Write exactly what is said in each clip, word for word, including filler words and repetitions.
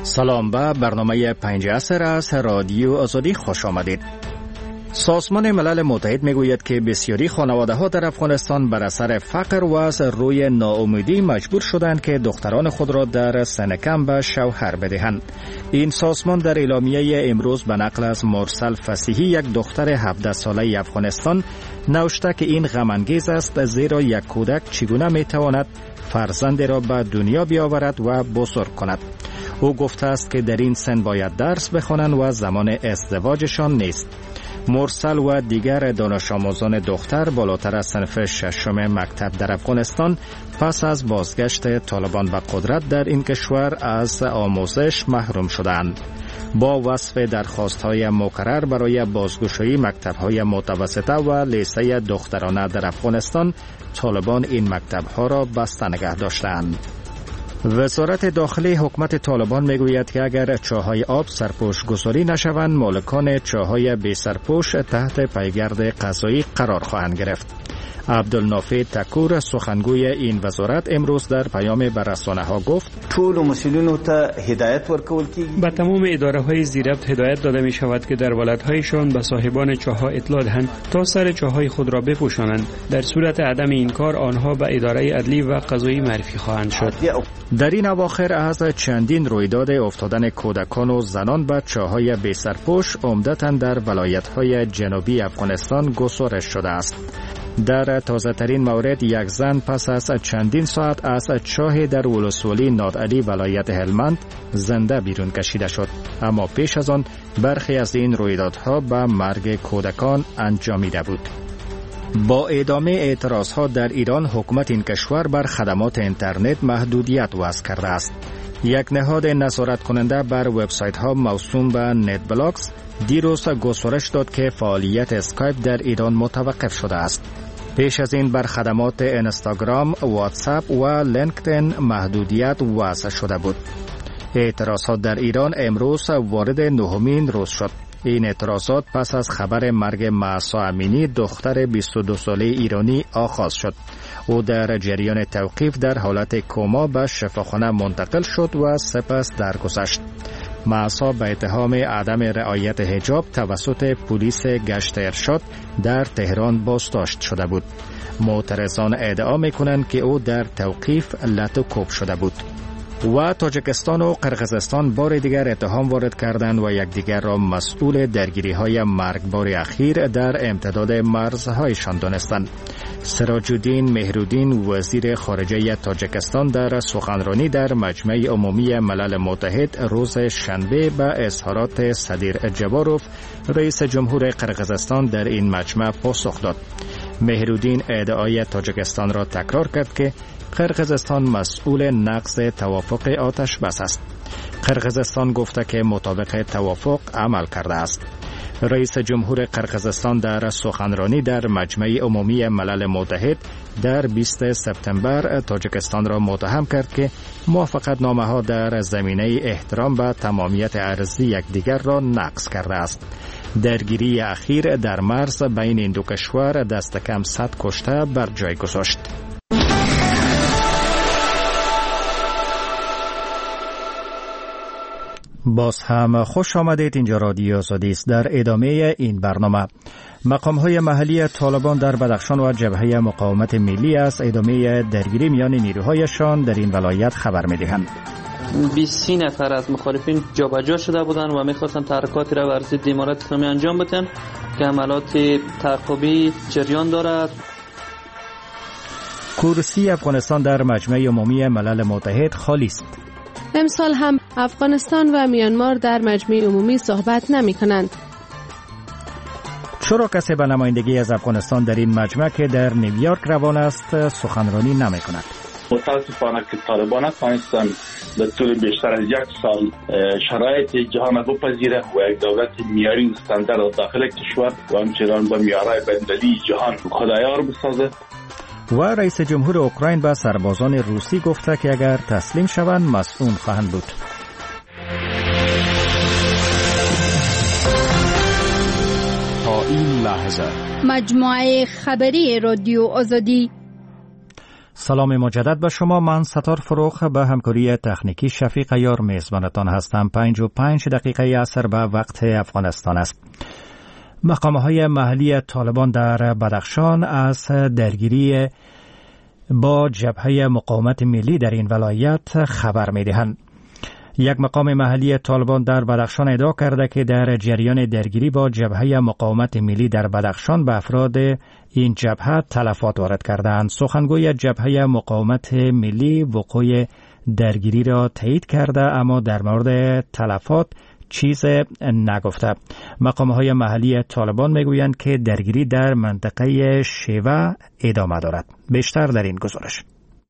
سلام به برنامه پنج عصر از رادیو آزادی خوش آمدید. سازمان ملل متحد میگوید که بسیاری خانواده ها در افغانستان بر اثر فقر و از روی ناامیدی مجبور شدند که دختران خود را در سن کم به شوهر بدهند. این سازمان در اعلامیه امروز به نقل از مرسل فصیحی، یک دختر هفده ساله افغانستان، نوشته که این غم انگیز است، زیرا یک کودک چگونه میتواند فرزند را به دنیا بیاورد و بزرگ کند. او گفته است که در این سن باید درس بخوانند و زمان ازدواجشان نیست. مرسل و دیگر دانش آموزان دختر بالاتر از صنف ششم مکتب در افغانستان پس از بازگشت طالبان به قدرت در این کشور از آموزش محروم شدند. با وصف درخواست‌های مکرر برای بازگشایی مکتب‌های متوسطه و لیسه دخترانه در افغانستان، طالبان این مکتب‌ها را بسته نگه داشتند. وزارت داخلی حکومت طالبان میگوید که اگر چاهای آب سرپوش گذاری نشوند، مالکان چاهای بی سرپوش تحت پیگرد قضایی قرار خواهند گرفت. عبدالنافع تکور، سخنگوی این وزارت، امروز در پیام به رسانه‌ها گفت: ټول مسئولینو ته هدایت ورکول کیږي. به تمام اداره‌های زیربط هدایت داده می شود که در ولایت‌هایشان به صاحبان چاه‌ها اطلاع دهند تا سر چاه‌های خود را بپوشانند. در صورت عدم این کار آنها به اداره عدلی و قضایی معرفی خواهند شد. در این اواخر از چندین رویداد افتادن کودکان و زنان به چاه‌های بی سرپوش عمدتاً در ولایت‌های جنوبی افغانستان گزارش شده است. در تازه ترین مورد، یک زن پس از چندین ساعت از چاه در ولسوالی نادعلی ولایت هلمند زنده بیرون کشیده شد، اما پیش از آن برخی از این رویدادها به مرگ کودکان انجامیده بود. با ادامه اعتراضها در ایران، حکومت این کشور بر خدمات اینترنت محدودیت وضع کرده است. یک نهاد نظارت کننده بر وبسایت ها موسوم به نت بلاکس دیروز گزارش داد که فعالیت اسکایپ در ایران متوقف شده است. پیش از این بر خدمات اینستاگرام، واتساپ و لینکدین محدودیت وضع شده بود. اعتراضات در ایران امروز وارد نهمین روز شد. این اعتراضات پس از خبر مرگ مهسا امینی، دختر بیست و دو ساله ایرانی، آغاز شد. او در جریان توقیف در حالت کما به شفاخانه منتقل شد و سپس درگذشت. مهسا به اتهام عدم رعایت حجاب توسط پلیس گشت ارشاد در تهران بازداشت شده بود. معترضان ادعا می‌کنند که او در توقیف لط و کوب شده بود. و تاجیکستان و قرقیزستان بار دیگر اتهام وارد کردند و یکدیگر را مسئول درگیری‌های مرگبار اخیر در امتداد مرزهایشان دانستند. سراج الدین مهرالدین، وزیر خارجه تاجیکستان، در سخنرانی در مجمع عمومی ملل متحد روز شنبه به اظهارات صدیر جباروف، رئیس جمهور قرقیزستان، در این مجمع پاسخ داد. مهرالدین ادعای تاجیکستان را تکرار کرد که قرقیزستان مسئول نقض توافق آتش بس است. قرقیزستان گفته که مطابق توافق عمل کرده است. رئیس جمهور قرقیزستان در سخنرانی در مجمع عمومی ملل متحد در بیست سپتامبر تاجیکستان را متهم کرد که موافقت نامه ها در زمینه احترام به تمامیت ارضی یکدیگر را نقض کرده است. درگیری اخیر در مرز بین این دو کشور دست کم صد کشته بر جای گذاشت. باز هم خوش آمدید. اینجا رادیو آزادی است. در ادامه این برنامه، مقام‌های محلی طالبان در بدخشان و جبهه مقاومت ملی از ادامه درگیری میان نیروهایشان در این ولایت خبر می‌دهند. بیست نفر از مخالفین جابجا شده بودند و می‌خواستند تحرکاتی را بر ضد امارت اسلامی انجام بدهند که عملیات تعقیبی جریان دارد. کرسی افغانستان در مجمع عمومی ملل متحد خالی است. امسال هم افغانستان و میانمار در مجمع عمومی صحبت نمی کنند. چرا کسی به نمایندگی از افغانستان در این مجمع که در نیویورک روان است سخنرانی نمی کند؟ متاسفانه که طالبان نتوانستند در طول بیشتر از یک سال شرایط جهان را بپذیره و یک دولت معیاری و استاندارد داخل کشور و همچنان با معیارهای بین‌المللی جهان خودآیار بسازد. و رئیس جمهور اوکراین به سربازان روسی گفته که اگر تسلیم شوند مسئول خواهند بود. تا این لحظه مجموعه خبری رادیو آزادی. سلام مجدد به شما. من ستار فروخ به همکاری تکنیکی شفیق یار میزبانتان هستم. پنج و پنج دقیقه عصر به وقت افغانستان است. مقام‌های محلی طالبان در بدخشان از درگیری با جبهه مقاومت ملی در این ولایت خبر می‌دهند. یک مقام محلی طالبان در بدخشان ادعا کرده که در جریان درگیری با جبهه مقاومت ملی در بدخشان به افراد این جبهه تلفات وارد کردند. سخنگوی جبهه مقاومت ملی وقوع درگیری را تایید کرده اما در مورد تلفات چیز نگفته. مقام‌های محلی طالبان میگویند که درگیری در منطقه شیوه ادامه دارد. بیشتر در این گزارش.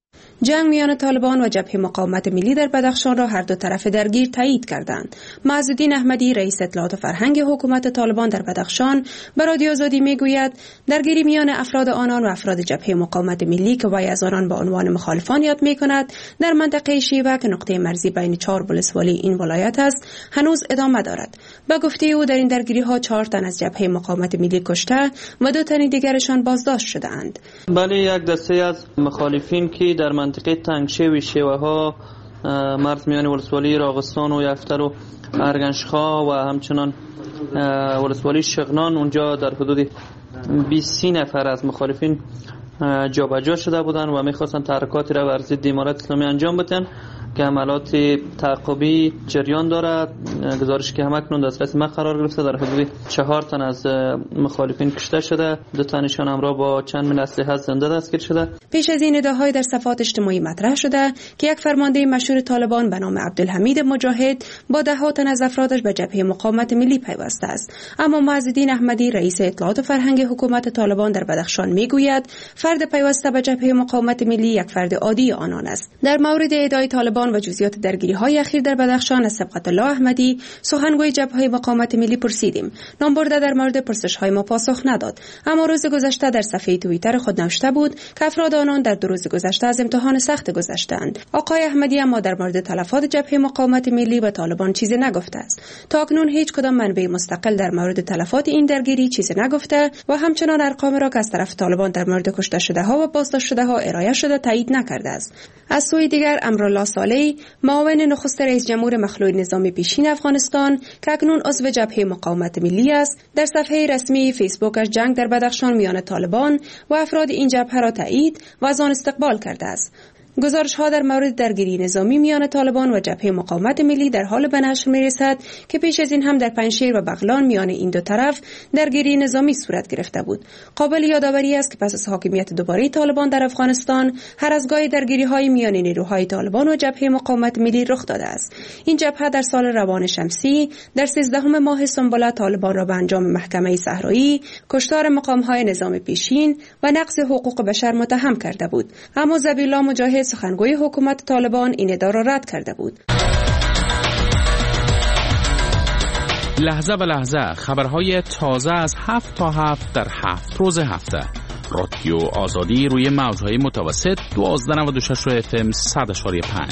جنگ میان طالبان و جبهه مقاومت ملی در بدخشان را هر دو طرف درگیر تایید کردند. معزالدین احمدی رئیس اطلاعات و فرهنگ حکومت طالبان در بدخشان به رادیو آزادی میگوید درگیری میان افراد آنان و افراد جبهه مقاومت ملی که وی از آنان به عنوان مخالفان یاد میکند در منطقه شیوه که نقطه مرزی بین چهار ولسوالی این ولایت است هنوز ادامه دارد. به گفته او در این درگیری ها چهار تن از جبهه مقاومت ملی کشته و دو تن دیگرشان بازداشت شده‌اند. بله، یک دسته از مخالفین که در منطقه تنگشوی شیوه ها مرز میان ولسوالی راغستان و یفتر و ارگنشخا و همچنان ولسوالی شغنان اونجا در حدود بیست نفر از مخالفین جابجا شده بودند و میخواستن تحرکاتی را بر ضد امارت اسلامی انجام بدن که عملیات تعقیبی جریان دارد. گزارش که همکنون دسترس ما قرار گرفته در حدود چهار تن از مخالفین کشته شده، دو تنشان همراه با چند من اسلحه زنده دستگیر شده. پیش از این ادعاهای در صفحات اجتماعی مطرح شده که یک فرمانده مشهور طالبان به نام عبدالحمید مجاهد با ده ها تن از افرادش به جبهه مقاومت ملی پیوسته است. اما معزالدین احمدی رئیس اطلاعات و فرهنگ حکومت طالبان در بدخشان میگوید فرد پیوسته به جبهه مقاومت ملی یک فرد عادی آنان است. در مورد ادعای طالبان و جزئیات درگیری‌های اخیر در بدخشان از سبقت الله احمدی سخنگوی جبهه مقاومت ملی پرسیدیم. نام برده در مورد پرسش‌های ما پاسخ نداد، اما روز گذشته در صفحه توییتر خود نوشته بود که افراد آنان در دو روز گذشته از امتحان سخت گذشتند. آقای احمدی اما در مورد تلفات جبهه مقاومت ملی و طالبان چیزی نگفته است. تا اکنون هیچ کدام منبع مستقل در مورد تلفات این درگیری چیزی نگفته و همچنان ارقام را که از طرف طالبان در مورد کشته شده‌ها و بازداشت شده‌ها ارائه شده تایید نکرده است. از سوی دیگر امرالله صالحی معاون نخست رئیس جمهور مخلوع نظام پیشین افغانستان که اکنون عضو جبهه مقاومت ملی است در صفحه رسمی فیسبوکش جنگ در بدخشان میان طالبان و افراد این جبهه را تایید و از آن استقبال کرده است. گزارش ها در مورد درگیری نظامی میان طالبان و جبهه مقاومت ملی در حال به نشر می رسد که پیش از این هم در پنجشیر و بغلان میان این دو طرف درگیری نظامی صورت گرفته بود. قابل یادآوری است که پس از حاکمیت دوباره طالبان در افغانستان هر از گاهی درگیری های میان نیروهای طالبان و جبهه مقاومت ملی رخ داده است. این جبهه در سال روان شمسی در سیزدهم ماه سنبله طالبان را به انجام محکمه صحرایی، کشتار مقام های نظام پیشین و نقض حقوق بشر متهم کرده بود. اما ذبیح‌الله مجاهد سخنگوی حکومت طالبان این ادعا را رد کرده بود. لحظه به لحظه خبرهای تازه از هفت تا هفت در هفت روز هفته. رادیو آزادی روی موجهای متوسط دوازده و نود و شش اف ام صد و پنج.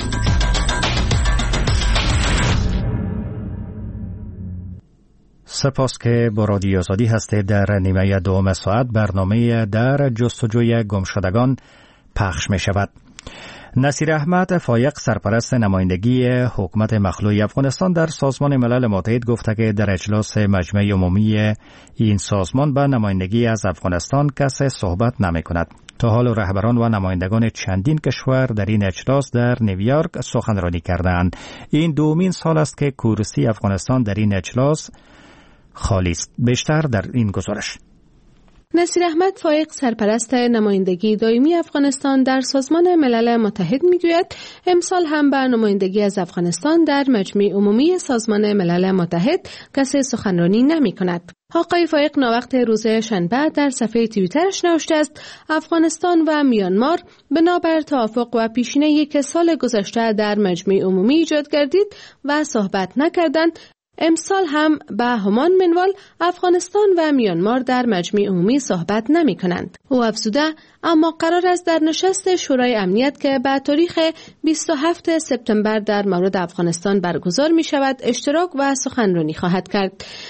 سپاس که با رادیو آزادی هستید. در نیمه دوم ساعت برنامه در جستجوی گمشدگان پخش می شود. نصیر احمد فایق سرپرست نمایندگی حکومت مخلوع افغانستان در سازمان ملل متحد گفته که در اجلاس مجمع عمومی این سازمان به نمایندگی از افغانستان کسی صحبت نمی کند. تا حال رهبران و نمایندگان چندین کشور در این اجلاس در نیویورک سخنرانی کردند. این دومین سال است که کرسی افغانستان در این اجلاس خالی است. بیشتر در این گزارش. نصیر احمد فایق سرپرست نمایندگی دائمی افغانستان در سازمان ملل متحد میگوید امسال هم به نمایندگی از افغانستان در مجمع عمومی سازمان ملل متحد کسی سخنرانی نمی کند. آقای فایق ناوقت روز شنبه در صفحه توییترش نوشته است افغانستان و میانمار بنابر توافق و پیشینه‌ای که سال گذشته در مجمع عمومی ایجاد گردید و صحبت نکردند، امسال هم به همان منوال افغانستان و میانمار در مجمع عمومی صحبت نمی کنند. او افزوده اما قرار است در نشست شورای امنیت که به تاریخ بیست و هفتم سپتامبر در مورد افغانستان برگزار می شود اشتراک و سخنرانی خواهد کرد.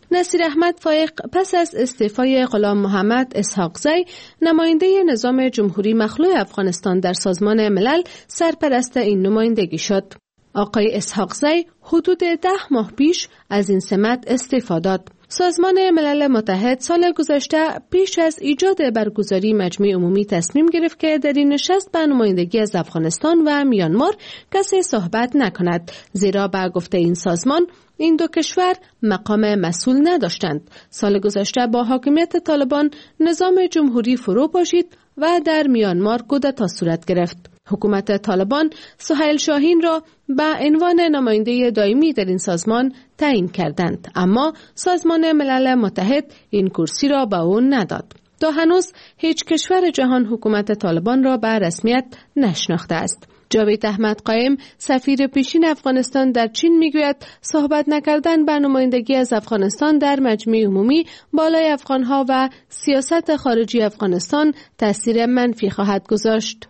نصیر احمد فایق پس از استعفای غلام محمد اسحاقزی نماینده نظام جمهوری مخلوع افغانستان در سازمان ملل سرپرست این نمایندگی شد. آقای اسحاقزی حدود ده ماه پیش از این سمت استعفا داد. سازمان ملل متحد سال گذشته پیش از ایجاد برگزاری مجمع عمومی تصمیم گرفت که در این نشست به نمایندگی از افغانستان و میانمار کسی صحبت نکند، زیرا به گفته این سازمان این دو کشور مقام مسئول نداشتند. سال گذشته با حاکمیت طالبان نظام جمهوری فرو پاشید و در میانمار کودتا صورت گرفت. حکومت طالبان سهیل شاهین را به عنوان نماینده دائمی در این سازمان تعیین کردند، اما سازمان ملل متحد این کرسی را به او نداد. تا هنوز هیچ کشور جهان حکومت طالبان را به رسمیت نشناخته است. جاوید احمد قائم سفیر پیشین افغانستان در چین میگوید صحبت نکردن به نمایندگی از افغانستان در مجمع عمومی بالای افغانها و سیاست خارجی افغانستان تاثیر منفی خواهد گذاشت.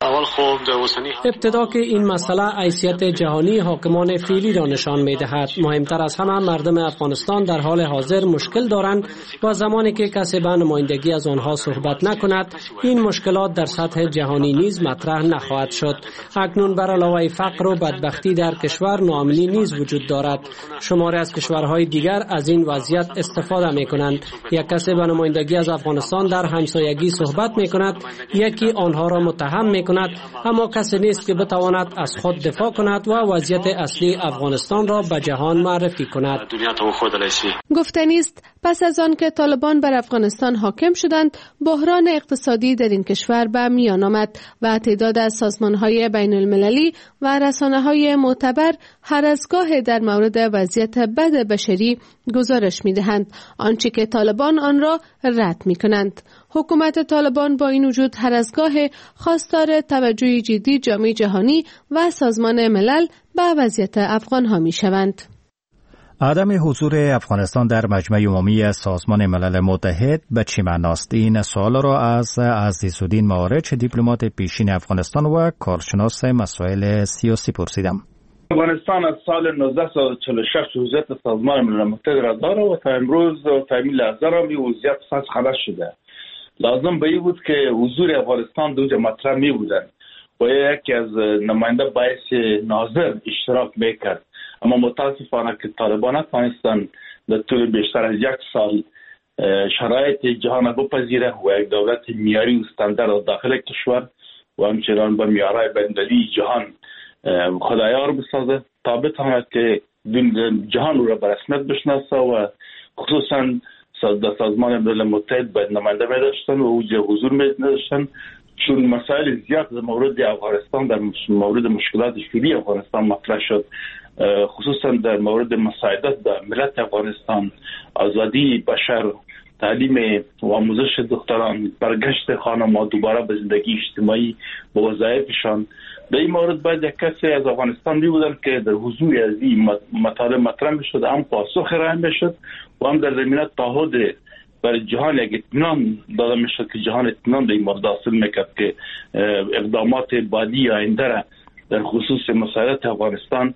ابتدا که این مسئله حیثیت جهانی حاکمان فعلی را نشان میدهد. مهمتر از همه مردم افغانستان در حال حاضر مشکل دارند و زمانی که کسی به نمایندگی از آنها صحبت نکند این مشکلات در سطح جهانی نیز مطرح نخواهد شد. اکنون بر علاوه فقر و بدبختی در کشور ناامنی نیز وجود دارد. شماری از کشورهای دیگر از این وضعیت استفاده می کنند. یک کسی به نمایندگی از افغانستان در همسایگی صحبت می کند، یکی آنها را متهم می کند، اما کسی نیست که بتواند از خود دفاع کند و وضعیت اصلی افغانستان را به جهان معرفی کند. گفتنی است پس از آن که طالبان بر افغانستان حاکم شدند، بحران اقتصادی در این کشور به میان آمد و تعداد از سازمان‌های بین المللی و رسانه‌های معتبر هر از گاه در مورد وضعیت بد بشری گزارش می‌دهند، آنچه که طالبان آن را رد می‌کنند. حکومت طالبان با این وجود هر از گاه خواستار توجه جدی جامعه جهانی و سازمان ملل به وضعیت افغان‌ها می‌شوند. عدم حضور افغانستان در مجمع عمومی سازمان ملل متحد به چه معناست؟ این سوال را از عزیزالدین معارج دیپلمات پیشین افغانستان و کارشناس مسائل سیاسی پرسیدم. افغانستان از سال نوزده صد و چهل و شش وضعیت سازمان ملل متحد را داره و تا امروز و تا این لحظه را می وضعیت ساز خلاص شده. لازم به این بود که حضور افغانستان دوجه مطرح می بودن و یکی از نماینده باعث ناظر اشتراک میکرد، اما متاسفانه که طالبان نتوانستند در طول بیشتر از یک سال شرایط جهان بپذیره و یک دولت معیاری و استاندارد داخل کشور و همچنان به معیارهای بین‌المللی جهان خدایار بسازه تا بتواند که جهان او را به رسمیت بشناسه و خصوصا در سازمان ملل متحد باید نماینده می داشتن و اوج حضور می داشتن، چون مسائل زیاد در مورد افغانستان در مورد مشکلات فعلی افغانستان مطرح شد، خصوصا در مورد مساعدت به ملت افغانستان، آزادی بشر، تعلیم و آموزش دختران، برگشت خانم‌ها دوباره به زندگی اجتماعی به وظایفشان. در این مورد باید یک کسی از افغانستان می بودن که در حضور از این مطالب مطرح می شد، هم پاسخ راه می شد و هم در زمینه تعهد برای جهان یک اطمینان داده می شد که جهان اطمینان در این مورد حاصل میکرد که اقدامات بعدی آینده را در خصوص مسائلات افغانستان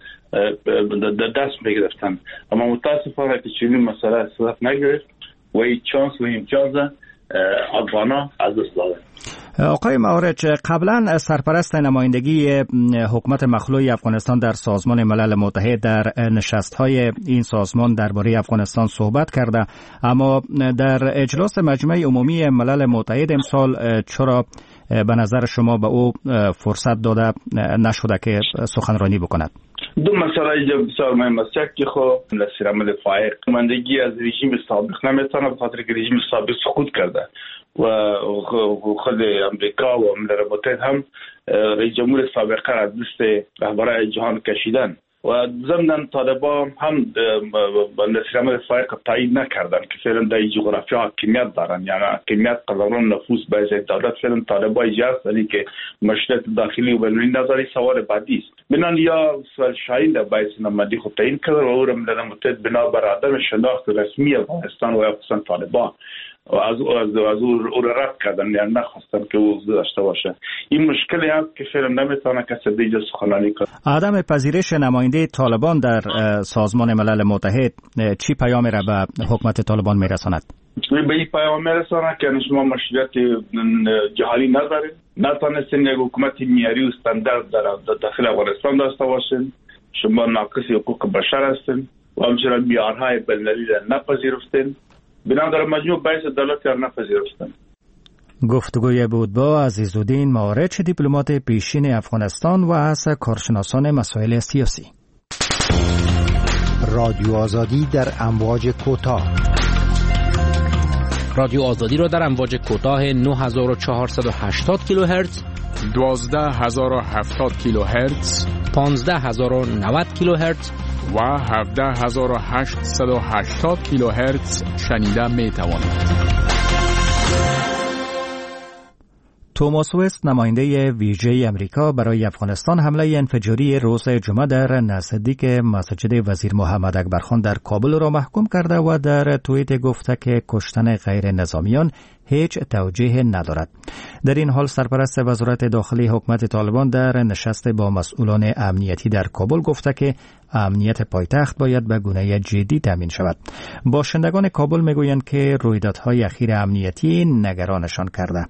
در دست میگرفتن. اما متاسفانه که چنین مسئله صورت نگرفت و این چانس و امتیاز افغانا از دست دادن. آقای معارج، قبلا سرپرست نمایندگی حکومت مخلوع افغانستان در سازمان ملل متحد در نشست‌های این سازمان درباره افغانستان صحبت کرده، اما در اجلاس مجمع عمومی ملل متحد امسال چرا به نظر شما به او فرصت داده نشده که سخنرانی بکند؟ دو مسئله بسیار مهم است. یکی خب نصیر احمد فایق نمایندگی از رژیم سابق نمیتونه به خاطر که رژیم سابق سقوط کرده و خود امریکا و ملل متحد هم رئیس جمهور سابق را از لیست رهبران جهان کشیدن و ضمن طالبان هم نصیر احمد فایق تایید نکردن که فعلا در جغرافیا حاکمیت دارن، یعنی حاکمیت قدران نفوذ به ازای دولت فعلا طالبان ایجاست، ولی که مشکلات داخلی و بین‌المللی نداری. سوال بعدی است بنان یا سوال شاهین در باعث نمایندگی خود تعیین کرد و او را ملل متحد بنا بر عدم شناخت رسمی افغانستان و افغانستان طالبان و از از از او را رد کردن، یعنی نخواستن که او داشته باشه. این مشکلی است که فعلا نمیتونه کسی دیگه سخنرانی کنه. عدم پذیرش نماینده طالبان در سازمان ملل متحد چی پیامی را به حکومت طالبان میرساند؟ به این پیام میرساند که شما مشروعیت جهانی ندارید، نتونستین یک حکومت معیاری و استاندارد در داخل افغانستان داشته باشین، شما ناقص حقوق بشر هستین و همچنین معیارهای بین‌المللی را نپذیرفتین، بنابراین مجموع باعث دولت را نپذیرفتن. گفتگوی بود با عزیزالدین مارچ، دیپلمات پیشین افغانستان و از کارشناسان مسائل سیاسی. رادیو آزادی در امواج کوتاه. رادیو آزادی را در امواج کوتاه نه هزار و چهارصد و هشتاد کیلوهرتز، دوازده هزار و هفتاد کیلوهرتز، پانزده هزار و نود کیلوهرتز و هفده هزار و هشتصد و هشتاد کیلوهرتز شنیده می توانید. توماس وست، نماینده ویژه امریکا برای افغانستان، حمله انفجاری روز جمعه در نزدیک مسجد وزیر محمد اکبر خان در کابل را محکوم کرده و در توییت گفته که کشتن غیر نظامیان هیچ توجیه ندارد. در این حال سرپرست وزارت داخلی حکومت طالبان در نشست با مسئولان امنیتی در کابل گفته که امنیت پایتخت باید به گونه جدی تامین شود. باشندگان کابل میگویند که رویدادهای اخیر امنیتی نگرانشان کرده.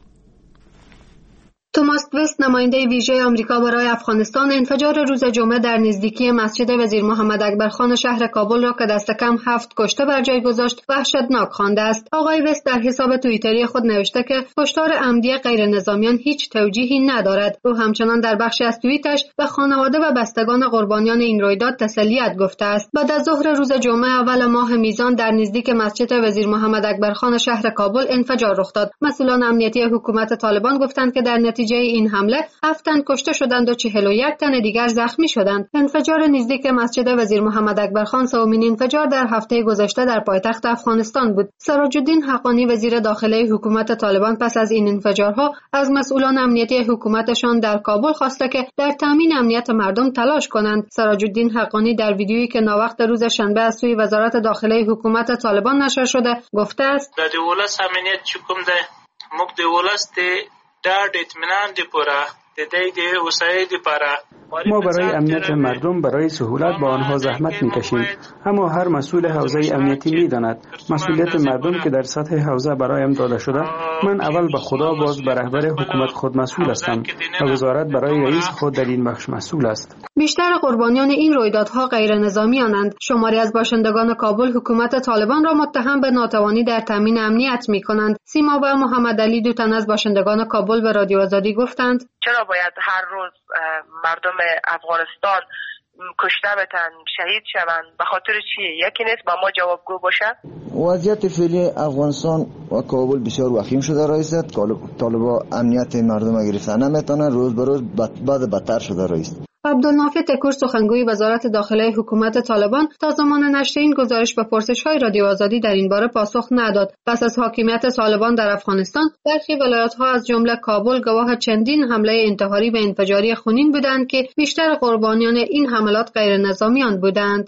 توماس وست، نماینده ویژه آمریکا برای افغانستان، انفجار روز جمعه در نزدیکی مسجد وزیر محمد اکبر خان شهر کابل را که دست کم هفت کشته بر جای گذاشت وحشتناک خوانده است. آقای وست در حساب توییتری خود نوشته که کشتار عمدی غیر نظامیان هیچ توجیهی ندارد. او همچنان در بخشی از توییتش به خانواده و بستگان قربانیان این رویداد تسلیت گفته است. بعد از ظهر روز جمعه اول ماه میزان در نزدیک مسجد وزیر محمد اکبر خان شهر کابل انفجار رخ داد. مسئولان امنیتی حکومت طالبان گفتند که در نتیجه این حمله هفت تن کشته شدند و چهل و یک تن دیگر زخمی شدند. انفجار نزدیک مسجد وزیر محمد اکبر خان سومین انفجار در هفته گذشته در پایتخت افغانستان بود. سراج‌الدین حقانی، وزیر داخلی حکومت طالبان، پس از این انفجارها از مسئولان امنیتی حکومتشان در کابل خواسته که در تامین امنیت مردم تلاش کنند. سراج‌الدین حقانی در ویدیویی که ناوقت روز شنبه از سوی وزارت داخلی حکومت طالبان نشر شده گفته است: د دولت امنیت چکم ده موږ د ولست ډاډ اطمینان دی پوره د دې د اوسایې دی پاره. ما برای امنیت مردم برای سهولت با آنها زحمت میکشیم، اما هر مسئول حوزه امنیتی میداند مسئولیت مردم که در سطح حوزه برایم داده شده. من اول به خدا باز به رهبر حکومت خود مسئول هستم و وزارت برای رئیس خود در این بخش مسئول است. بیشتر قربانیان این رویدادها غیر نظامیانند. شماری از باشندگان کابل حکومت طالبان را متهم به ناتوانی در تامین امنیت میکنند. سیما و محمد علی، دو تن از باشندگان کابل، به رادیو آزادی گفتند: چرا باید هر روز مردم افغانستان کشته بشن، شهید شوند؟ به خاطر چی؟ یکی نیست با ما جوابگو باشه؟ وضعیت فعلی افغانستان و کابل بسیار وخیم شده رئیس. طالبان امنیت مردم گرفتن نمیتونه، روز به روز بد بدتر شده رئیس. عبدالنافع تکور، سخنگوی وزارت داخلی حکومت طالبان، تا زمان نشر این گزارش به پرسش‌های رادیو آزادی در این باره پاسخ نداد. پس از حاکمیت طالبان در افغانستان، برخی ولایت‌ها از جمله کابل گواه چندین حمله انتحاری و انفجاری خونین بودند که بیشتر قربانیان این حملات غیر نظامیان بودند.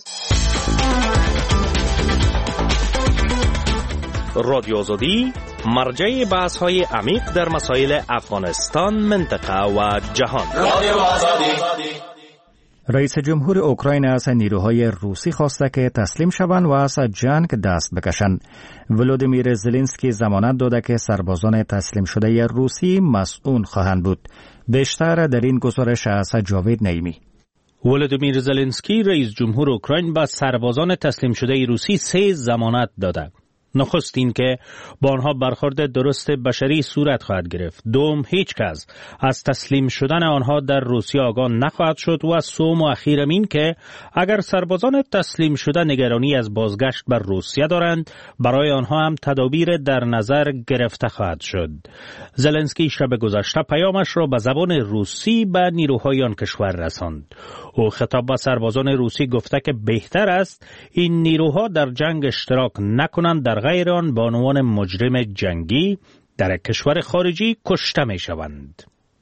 رادیو آزادی، مرجع بحث‌های عمیق در مسائل افغانستان، منطقه و جهان. رئیس جمهور اوکراین از نیروهای روسی خواسته که تسلیم شوند و از جنگ دست بکشند. ولودیمیر زلنسکی ضمانت داده که سربازان تسلیم شده روسی مسئول خواهند بود. بیشتر در این گزارش از جاوید نعیمی. ولودیمیر زلنسکی، رئیس جمهور اوکراین، به سربازان تسلیم شده روسی سه ضمانت داده. نخست این که با آنها برخورد درست بشری صورت خواهد گرفت. دوم، هیچ کس از تسلیم شدن آنها در روسیه آگاه نخواهد شد. و سوم و اخیرم این که اگر سربازان تسلیم شده نگرانی از بازگشت بر روسیه دارند، برای آنها هم تدابیر در نظر گرفته خواهد شد. زلنسکی شب گذشته پیامش را به زبان روسی به نیروهای آن کشور رساند. او خطاب به سربازان روسی گفته که بهتر است این نیروها در جنگ اشتراک نکنند، در غیر آن به عنوان مجرم جنگی در کشور خارجی کشته می شوند.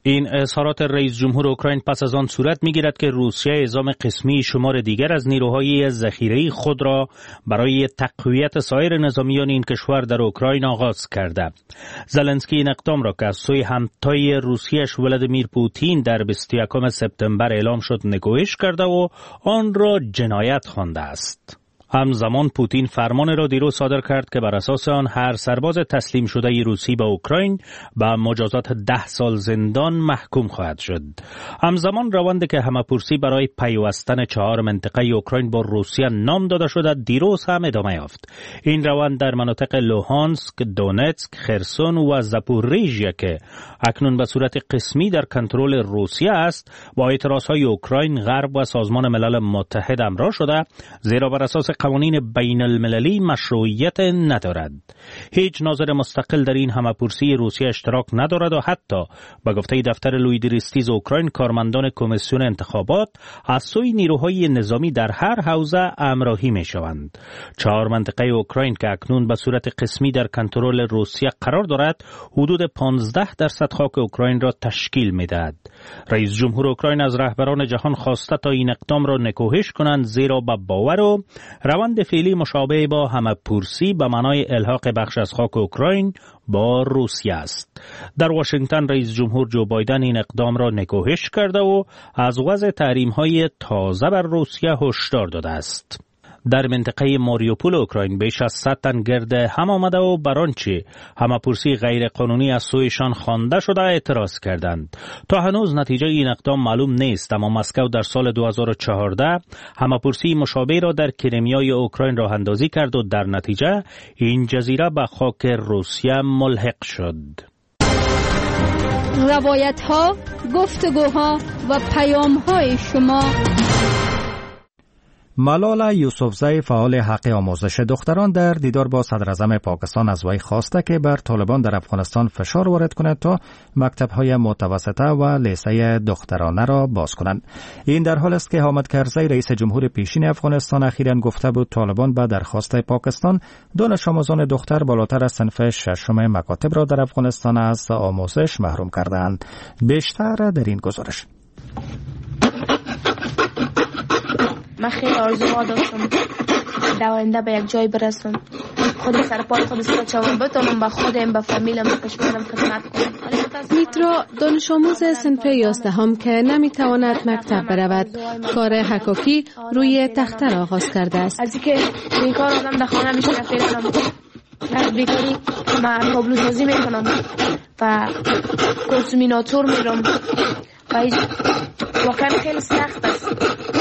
این اظهارات رئیس جمهور اوکراین پس از آن صورت می‌گیرد که روسیه اعزام قسمی شمار دیگر از نیروهای ذخیره‌ای خود را برای تقویت سایر نظامیان این کشور در اوکراین آغاز کرده. زلنسکی این اقدام را که از سوی همتای روسیه‌اش ولادیمیر پوتین در بیست و یکم سپتامبر اعلام شد نکوهش کرده و آن را جنایت خوانده است. همزمان پوتین فرمان را دیروز صادر کرد که بر اساس آن هر سرباز تسلیم شده روسی به اوکراین به مجازات ده سال زندان محکوم خواهد شد. همزمان روندی که همه‌پرسی برای پیوستن چهار منطقه اوکراین با روسیه نام داده شده دیروز هم ادامه یافت. این روند در مناطق لوهانسک، دونتسک، خرسون و زاپوریژیا که اکنون به صورت قسمی در کنترل روسیه است با اعتراضهای اوکراین، غرب و سازمان ملل متحد همراه شده، زیرا بر اساس قوانین بین المللی مشروعیت ندارد. هیچ ناظر مستقل در این همه‌پرسی روسیه اشتراک ندارد و حتی به گفته دفتر لویدریستیز اوکراین کارمندان کمیسیون انتخابات از سوی نیروهای نظامی در هر حوزه همراهی می شوند. چهار منطقه اوکراین که اکنون به صورت قسمی در کنترل روسیه قرار دارد حدود پانزده درصد خاک اوکراین را تشکیل می دهد. رئیس جمهور اوکراین از رهبران جهان خواسته تا این اقدام را نکوهش کنند، زیرا به باور و روند فعلی مشابه با همه‌پرسی به معنای الحاق بخش از خاک اوکراین با روسیه است. در واشنگتن رئیس جمهور جو بایدن این اقدام را نکوهش کرده و از وضع تحریم‌های تازه بر روسیه هشدار داده است. در منطقه ماریوپول اوکراین بیش از صد تن گرد هم آمده و بر آنچه همه‌پرسی غیر قانونی از سویشان خوانده شده اعتراض کردند. تا هنوز نتیجه این اقدام معلوم نیست، اما مسکو در سال دو هزار و چهارده همه‌پرسی مشابه را در کریمیای اوکراین راه اندازی کرد و در نتیجه این جزیره به خاک روسیه ملحق شد. روایت‌ها، گفتگوها و پیام‌های شما. ملالا یوسفزی فعال حق آموزش دختران در دیدار با صدراعظم پاکستان از وی خواسته که بر طالبان در افغانستان فشار وارد کند تا مکتب‌های متوسطه و لیسه دخترانه را باز کنند. این در حال است که حامد کرزی رئیس جمهور پیشین افغانستان اخیراً گفته بود طالبان به درخواست پاکستان دانش آموزان دختر بالاتر از صنف ششم مکاتب را در افغانستان از آموزش محروم کردند. بیشتر در این گزارش. من خیلی آرزوها داشتم در آینده به یک جای برسم، خود سر پای خود سر چاوم بتونم با خودم، با فامیلم، با کشورم خدمت کنم. میترا دانش آموز صنف یازدهم که نمیتواند مکتب برود، کار حکاکی روی تختر آغاز کرده است. از اینکه این کار آدم در خانه میشه فکر کنم از بیکاری من تابلو سازی میکنم و کنسومیناتور میرم و واقعا خیلی سخت است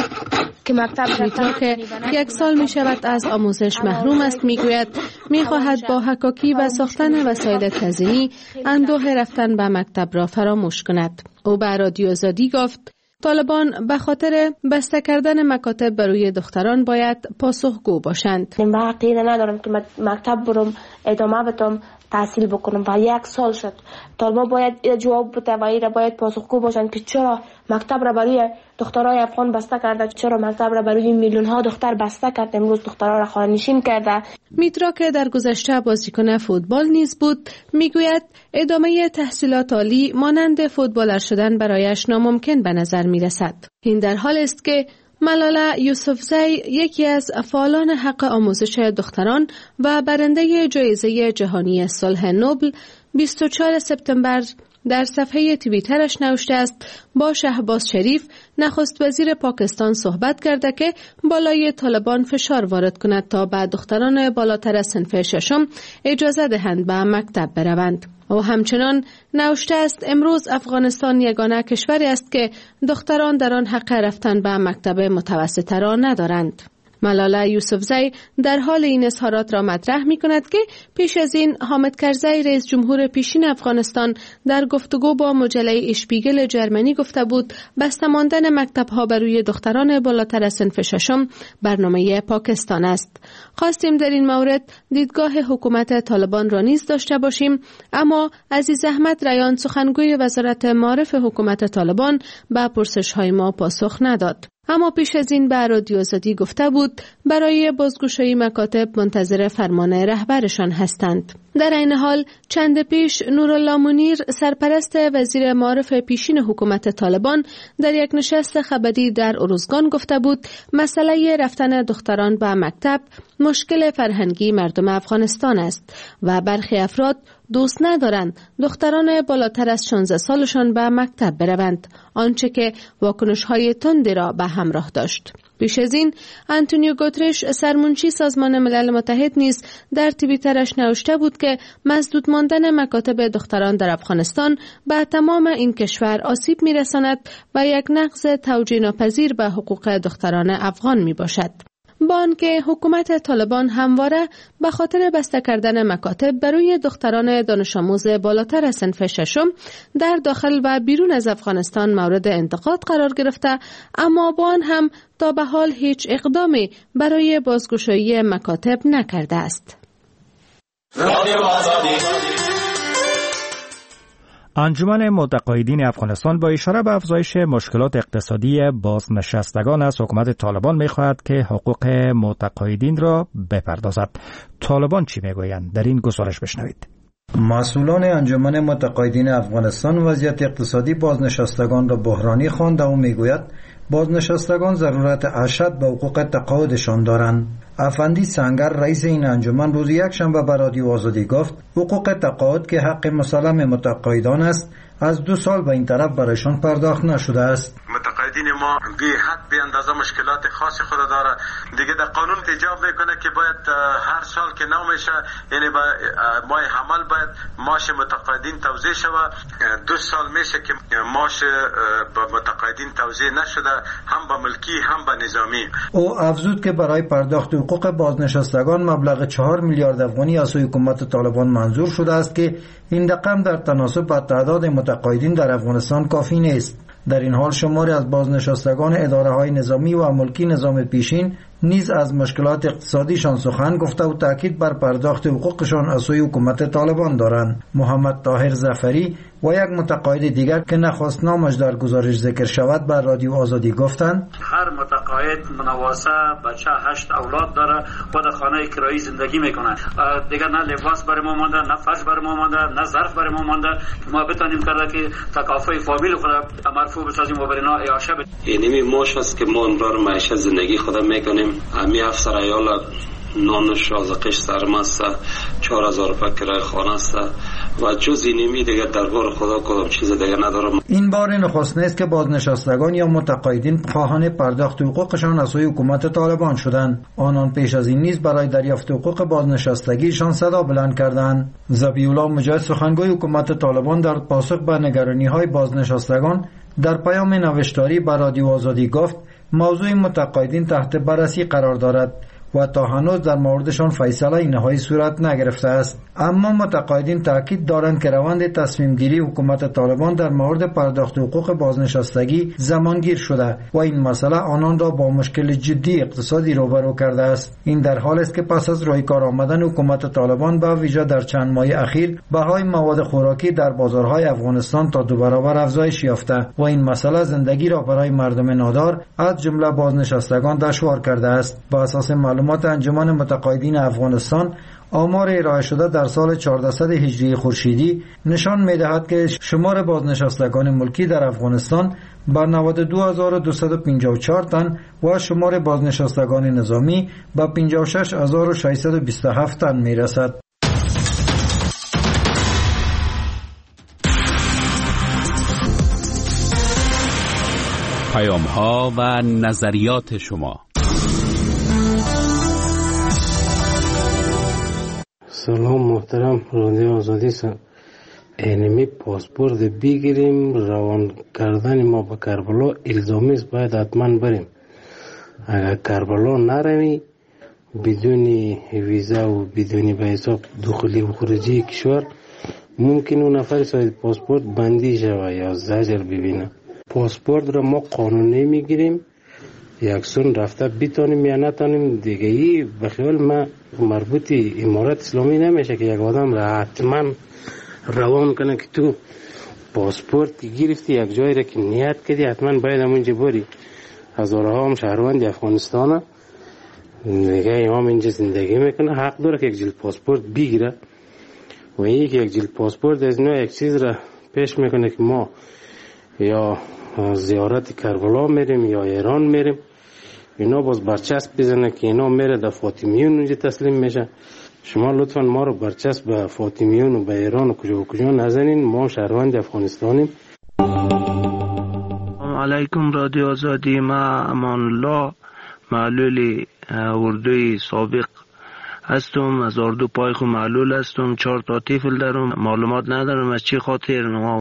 که مکتب میترا که یک سال می شود از آموزش محروم است میگوید میخواهد با حکاکی و ساختن وسایل تزیینی اندوه رفتن به مکتب را فراموش کند. او به رادیو آزادی گفت طالبان به خاطر بسته کردن مکاتب برای دختران باید پاسخگو باشند. من عقیده ندارم که مکتب برم ادامه بدم تحصیل بکنم و یک سال شد. طالبان باید جواب بده و ایره باید پاسخگو باشند که چرا مکتب را برای دخترای افغان بسته کرده، چرا مکتب را برای میلیون ها دختر بسته کرده، امروز دخترها را خانه‌نشین کرده. میترا که در گذشته بازیکن فوتبال نیز بود میگوید ادامه تحصیلات عالی مانند فوتبالر شدن برایش ناممکن به نظر میرسد. این در حال است که ملالا یوسفزی یکی از فعالان حق آموزش دختران و برنده جایزه جهانی صلح نوبل بیست و چهارم سپتامبر در صفحه توییترش نوشته است با شهباز شریف نخست وزیر پاکستان صحبت کرده که بالای طالبان فشار وارد کند تا به دختران بالاتر از صنف ششم اجازه دهند به مکتب بروند. و همچنان نوشته است امروز افغانستان یگانه کشوری است که دختران در آن حق رفتن به مکتب متوسطه را ندارند. ملالا یوسفزی در حال این اظهارات را مطرح می کند که پیش از این حامد کرزی رئیس جمهور پیشین افغانستان در گفتگو با مجله اشپیگل جرمنی گفته بود بسته ماندن مکتب ها برای دختران بالاتر از صنف ششم برنامه پاکستان است. خواستیم در این مورد دیدگاه حکومت طالبان را نیز داشته باشیم، اما عزیز احمد ریان سخنگوی وزارت معارف حکومت طالبان به پرسش های ما پاسخ نداد. اما پیش از این به رادیو آزادی گفته بود برای بازگشایی مکاتب منتظر فرمان رهبرشان هستند. در این حال چند پیش نورالله منیر سرپرست وزیر معارف پیشین حکومت طالبان در یک نشست خبری در ارزگان گفته بود مسئله رفتن دختران به مکتب مشکل فرهنگی مردم افغانستان است و برخی افراد دوست ندارند دختران بالاتر از شانزده سالشان به مکتب بروند، آنچه که واکنش‌های تندی را به همراه داشت. پیش از این آنتونیو گوترش سرمنشی سازمان ملل متحد نیز در توییترش نوشته بود که مسدود ماندن مکاتب دختران در افغانستان به تمام این کشور آسیب می‌رساند و یک نقض توجیه ناپذیر به حقوق دختران افغان میباشد. با آنکه حکومت طالبان همواره به خاطر بسته کردن مکاتب برای دختران دانش آموز بالاتر از صنف ششم در داخل و بیرون از افغانستان مورد انتقاد قرار گرفته، اما با آن هم تا به حال هیچ اقدامی برای بازگشایی مکاتب نکرده است. انجمن متقاعدین افغانستان با اشاره به افزایش مشکلات اقتصادی بازنشستگان از حکومت طالبان می‌خواهد که حقوق متقاعدین را بپردازد. طالبان چی میگویند؟ در این گزارش بشنوید. مسئولان انجمن متقاعدین افغانستان وضعیت اقتصادی بازنشستگان را بحرانی خوانده و میگوید بازنشستگان ضرورت اشد به حقوق تقاعدشان دارند. افندی سنگر رئیس این انجمن روز یک شنبه به رادیو آزادی گفت حقوق تقاعد که حق مسلم متقاعدان است از دو سال به این طرف برایشان پرداخت نشده است. متقاعدین ما بی حد بی اندازه مشکلات خاص خود داره. دیگه در قانون ایجاب میکنه که باید هر سال که نو میشه یعنی با ماه حمل باید معاش متقاعدین توزیع شود. دو سال میشه که معاش با متقاعدین توزیع نشده، هم با ملکی هم با نظامی. او افزود که برای پرداخت حقوق بازنشستگان مبلغ چهار میلیارد افغانی از سوی حکومت طالبان منظور شده است که این رقم در تناسب با تعداد متقاعدین در افغانستان کافی نیست. در این حال شماری از بازنشستگان اداره‌های نظامی و ملکی نظام پیشین نیز از مشکلات اقتصادیشان سخن گفته و تاکید بر پرداخت حقوقشان از سوی حکومت طالبان دارند. محمد طاهر ظفری و یک متقاعد دیگر که نخواست نامش در گزارش ذکر شود بر رادیو آزادی گفتند هر متقاعد منواسه بچه هشت اولاد داره و در خانه کرایی زندگی میکنه. دیگر نه لباس برای ما مانده، نه فرش برای ما مانده، نه ظرف برای ما مانده. ما بتونیم کرده که تکافل فامیل خود مرفوع بسازیم و برای نا اعاشه بدیم. اینمی موش است که ما امرار معیشت زندگی خود میکنیم. امی افسر ایال نانش رازقش سرمست چهار هزار روپیه کرای خانه است و جز اینمی دیگر دربار خدا کدام چیز دیگر ندارم. این بار نخست نیست که بازنشستگان یا متقاعدین خواهان پرداخت حقوقشان از سوی حکومت طالبان شدند. آنان پیش از این نیز برای دریافت حقوق بازنشستگیشان صدا بلند کردند. ذبیح‌الله مجاهد سخنگوی حکومت طالبان در پاسخ به نگرانی‌های بازنشستگان در پیام نوشتاری به رادیو آزادی گفت موضوع متقاعدین تحت بررسی قرار دارد و تا هنوز در موردشان فیصله نهایی صورت نگرفته است. اما متقاعدین تاکید دارند که روند تصمیم گیری حکومت طالبان در مورد پرداخت حقوق بازنشستگی زمانگیر شده و این مسئله آنان را با مشکل جدی اقتصادی روبرو کرده است. این در حال است که پس از روی کار آمدن حکومت طالبان به ویژه در چند ماه اخیر بهای مواد خوراکی در بازارهای افغانستان تا دو برابر افزایش یافته و این مسئله زندگی را برای مردم نادار از جمله بازنشستگان دشوار کرده است. با اساس معلومات انجمن متقاعدین افغانستان آمار ارائه شده در سال چهاردهصد هجری خورشیدی نشان می‌دهد که شمار بازنشستگان ملکی در افغانستان به نود و دو هزار و دویست و پنجاه و چهار تن و شمار بازنشستگان نظامی به پنجاه و شش هزار و ششصد و بیست و هفت تن می‌رسد. پیام‌ها و نظریات شما. سلام محترم رادیو آزادی سا اینمی پاسپورت بگیریم روان کردن ما به کربلا الزامی است، باید حتما بریم. اگر کربلا نروی بدون ویزا و بدون به حساب دخولی و خروجی کشور ممکن اون نفر صاحب پاسپورت بندی شود یا زجر ببینه. پاسپورت را ما قانونی میگیریم، یکسون رفته بیتانیم یا نتانیم دیگه. ای به خیال ما مربوط امارات اسلامی نمیشه که یک آدم را حتما روان کنه که تو پاسپورت گرفتی یک جایی را که نیت کردی حتما باید همونجا بری. هزارها هم شهروند افغانستان دیگه امام اینجا زندگی میکنه، حق داره که یک جلد پاسپورت بگیره و یک یک جلد پاسپورت از نوع یک چیز را پیش میکنه که ما یا زیارت کربلا میریم یا ایران میریم، اینا باز برچسب بزنه که اینا میره در فاطمیون اونجا تسلیم میشه. شما لطفا ما رو برچسب به فاطمیون و به ایران و کجا و کجا نزنین، ما شهروند افغانستانیم. علیکم رادیو آزادی، ما امان الله معلول اردوی سابق هستم، از اردو پایخو معلول هستم، چهار تا طفل دارم، معلومات ندارم از چی خاطر